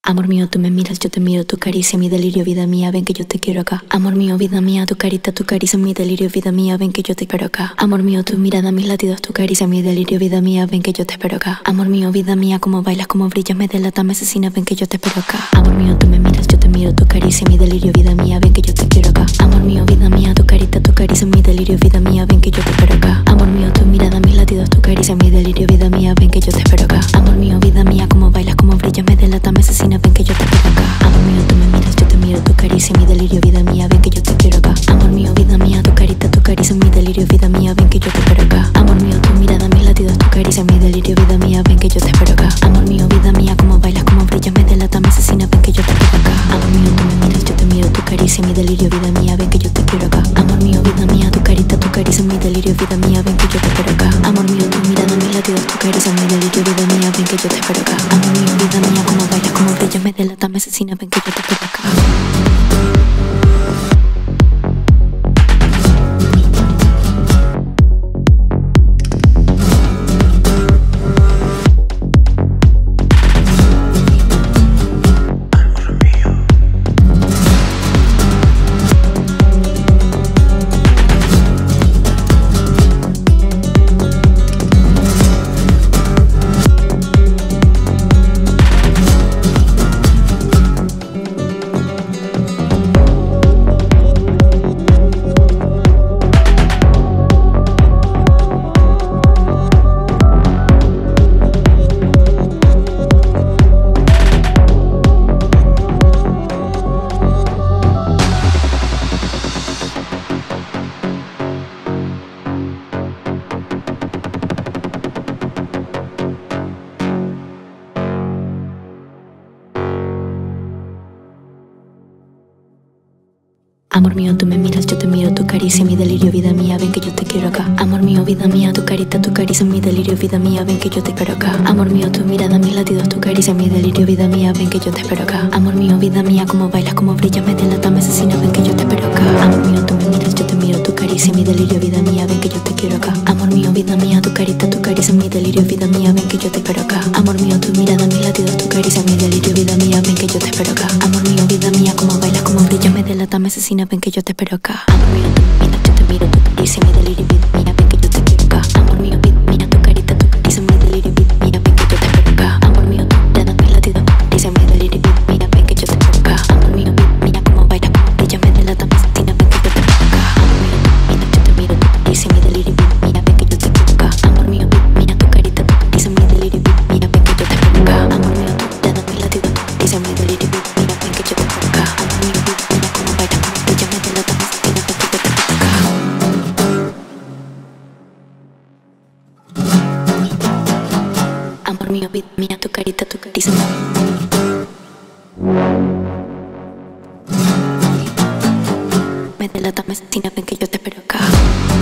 Amor mío, tú me miras, yo te miro, tu caricia, mi delirio, vida mía, ven que yo te quiero acá. Amor mío, vida mía, tu carita, tu caricia, mi delirio, vida mía, ven que yo te espero acá. Amor mío, tu mirada, mis latidos, tu caricia, mi delirio, vida mía, ven que yo te espero acá. Amor mío, vida mía, como bailas, como brillas, me delata, me asesina, ven que yo te espero acá. Amor mío, tú me miras, yo te miro, tu caricia, mi delirio, vida mía, ven que yo te quiero acá. Amor mío, vida mía, tu carita, tu caricia, mi delirio, vida mía, ven que yo te espero acá. Amor mío, tu mirada, mis latidos, tu caricia, mi delirio, vida mía, ven que yo te espero acá. Amor mío, vida mía, como bailas, como brillas, me delata, me asesina, ven que yo te espero acá. Amor mío, tú me miras, yo te miro, tu caricia, mi delirio, vida mía, ven que yo te quiero acá. Amor mío, vida mía, tu carita, tu caricia, mi delirio, vida mía, ven que yo te espero acá. Amor mío, tu mirada, mis latidos, tu caricia, mi delirio, vida mía, ven que yo te espero acá. Amor mío, vida mía, como bailas, como brillas, me delata, me asesina, ven que yo te espero acá. Amor mío, tú me miras, yo te miro, tu caricia, mi delirio, vida mía, ven que yo te quiero acá. Amor mío, vida mía, tu carita, tu caricia, mi delirio, vida mía, ven que yo te espero acá. Amor mío, tu mirada, mis latidos, tu caricia, mi delirio, vida mía, ven que yo te espero acá. Amor mío, vida mía, como bailas, como brillas, me delata, me asesina, ven que yo te espero acá. Amor mío, tú me miras, yo te miro, tu caricia, mi delirio, vida mía, ven que yo te quiero acá. Amor mío, vida mía, tu carita, tu caricia, mi delirio, vida mía, ven que yo te espero acá. Amor mío, tu mirada, mis latidos, tu caricia, mi delirio, vida mía, ven que yo te espero acá. Amor mío, vida mía, como bailas, como brillas, me delata, me asesina, ven que yo te espero acá. Amor mío, tú me miras, yo te miro, tu caricia, mi delirio, vida mía, ven que yo te quiero acá. Amor mío, vida mía, tu carita, tu caricia, mi delirio, vida mía, ven que yo te espero acá. Amor mío, tu mirada, mis latidos, tu caricia, mi delirio, vida mía, ven que yo te espero acá. Amor mío, vida mía, como bailas, como brillas, me delata, me asesina, ven que yo te espero acá. Amor mío, tú me miras, yo te miro, tu caricia, mi delirio, vida mía, ven que yo te quiero acá. Amor mío, vida mía, tu carita, tu caricia, mi delirio, vida mía, ven que yo te espero acá. Amor mío, tu mirada, mis latidos, tu caricia, mi delirio, vida mía, ven que yo te espero acá. Amor mío, vida mía, como bailas, como brillas, me delata, me asesina, ven que yo te espero acá. Amor mío, mira, yo te miro, tu caricia, mi delirio, vida mía, ven que yo te quiero acá. Amor mío, vida mía, tu carita, tu caricia, mi delirio, vida mía, ven que yo te espero acá. Amor mío, tu mirada, mis latidos, tu caricia, mi delirio, vida mía, ven que yo te espero acá. Amor mío, vida mía, como bailas, como brillas, me delata, me asesina, ven que yo te espero acá. Amor mío, vida mía, tu carita, tu caricia, me delata, me asesina, ven que yo te espero acá.